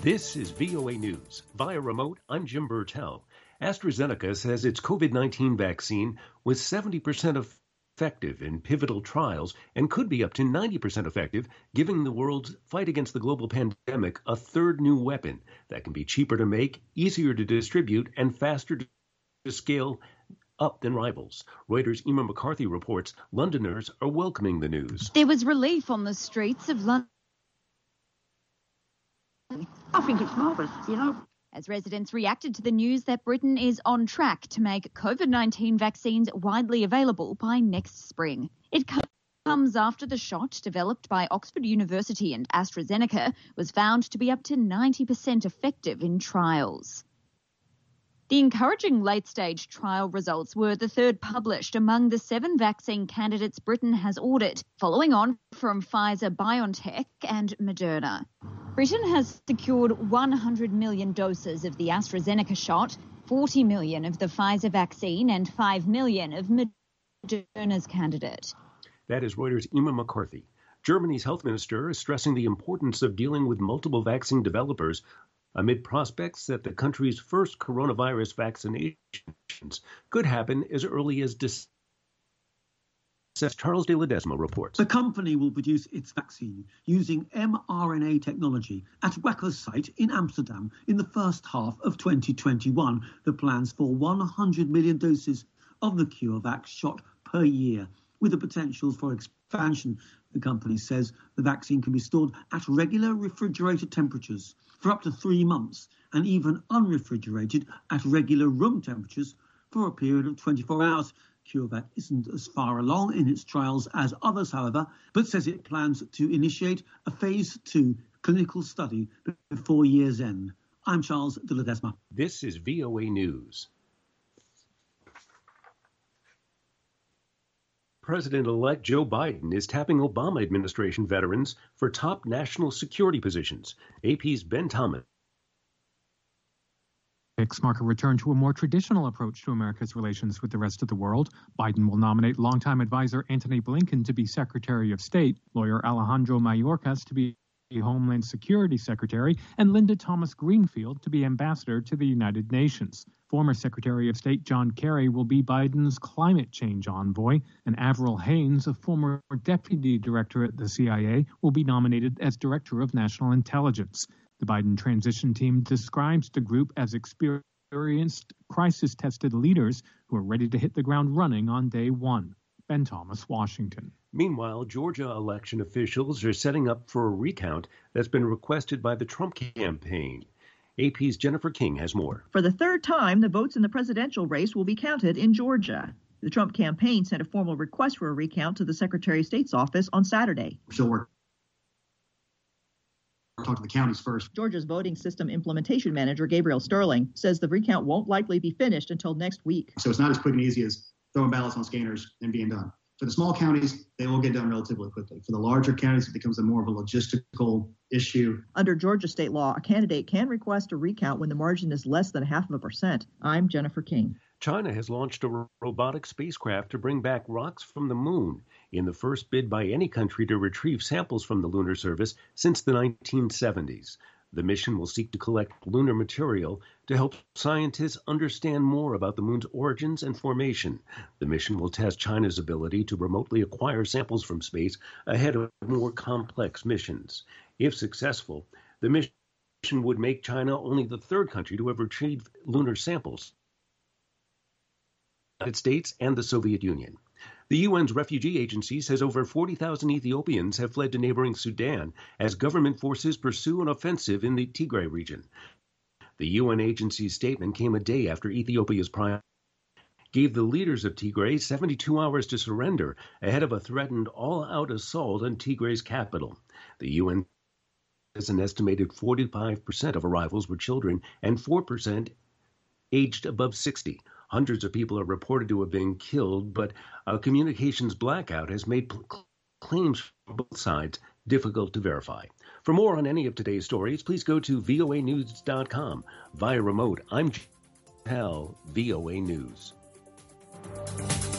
This is VOA News. Via remote, I'm Jim Burtell. AstraZeneca says its COVID-19 vaccine was 70% effective in pivotal trials and could be up to 90% effective, giving the world's fight against the global pandemic a third new weapon that can be cheaper to make, easier to distribute, and faster to scale up than rivals. Reuters' Emma McCarthy reports Londoners are welcoming the news. There was relief on the streets of London. I think it's marvellous, as residents reacted to the news that Britain is on track to make COVID-19 vaccines widely available by next spring. It comes after the shot developed by Oxford University and AstraZeneca was found to be up to 90% effective in trials. The encouraging late-stage trial results were the third published among the 7 vaccine candidates Britain has ordered, following on from Pfizer-BioNTech and Moderna. Britain has secured 100 million doses of the AstraZeneca shot, 40 million of the Pfizer vaccine, and 5 million of Moderna's candidate. That is Reuters' Emma McCarthy. Germany's health minister is stressing the importance of dealing with multiple vaccine developers amid prospects that the country's first coronavirus vaccinations could happen as early as December. Charles de Ledesma reports. The company will produce its vaccine using mRNA technology at Wacker's site in Amsterdam in the first half of 2021. The plans for 100 million doses of the CureVac shot per year, with the potential for expansion. The company says the vaccine can be stored at regular refrigerated temperatures for up to 3 months and even unrefrigerated at regular room temperatures for a period of 24 hours. CureVac isn't as far along in its trials as others, however, but says it plans to initiate a phase 2 clinical study before year's end. I'm Charles de Ledesma. This is VOA News. President-elect Joe Biden is tapping Obama administration veterans for top national security positions. AP's Ben Thomas. Mark a return to a more traditional approach to America's relations with the rest of the world. Biden will nominate longtime advisor Antony Blinken to be Secretary of State, lawyer Alejandro Mayorkas to be Homeland Security Secretary, and Linda Thomas Greenfield to be Ambassador to the United Nations. Former Secretary of State John Kerry will be Biden's climate change envoy, and Avril Haines, a former deputy director at the CIA, will be nominated as Director of National Intelligence. The Biden transition team describes the group as experienced, crisis-tested leaders who are ready to hit the ground running on day one. Ben Thomas, Washington. Meanwhile, Georgia election officials are setting up for a recount that's been requested by the Trump campaign. AP's Jennifer King has more. For the third time, the votes in the presidential race will be counted in Georgia. The Trump campaign sent a formal request for a recount to the Secretary of State's office on Saturday. She'll work. Talk to the counties first. Georgia's voting system implementation manager, Gabriel Sterling, says the recount won't likely be finished until next week. So it's not as quick and easy as throwing ballots on scanners and being done. For the small counties, they will get done relatively quickly. For the larger counties, it becomes more of a logistical issue. Under Georgia state law, a candidate can request a recount when the margin is less than 0.5%. I'm Jennifer King. China has launched a robotic spacecraft to bring back rocks from the moon in the first bid by any country to retrieve samples from the lunar surface since the 1970s. The mission will seek to collect lunar material to help scientists understand more about the moon's origins and formation. The mission will test China's ability to remotely acquire samples from space ahead of more complex missions. If successful, the mission would make China only the third country to have retrieved lunar samples. The United States and the Soviet Union. The UN's refugee agency says over 40,000 Ethiopians have fled to neighboring Sudan as government forces pursue an offensive in the Tigray region. The UN agency's statement came a day after Ethiopia's prime gave the leaders of Tigray 72 hours to surrender ahead of a threatened all-out assault on Tigray's capital. The UN says an estimated 45% of arrivals were children and 4% aged above 60. Hundreds of people are reported to have been killed, but a communications blackout has made claims from both sides difficult to verify. For more on any of today's stories, please go to voanews.com. Via remote, I'm Hal, VOA News.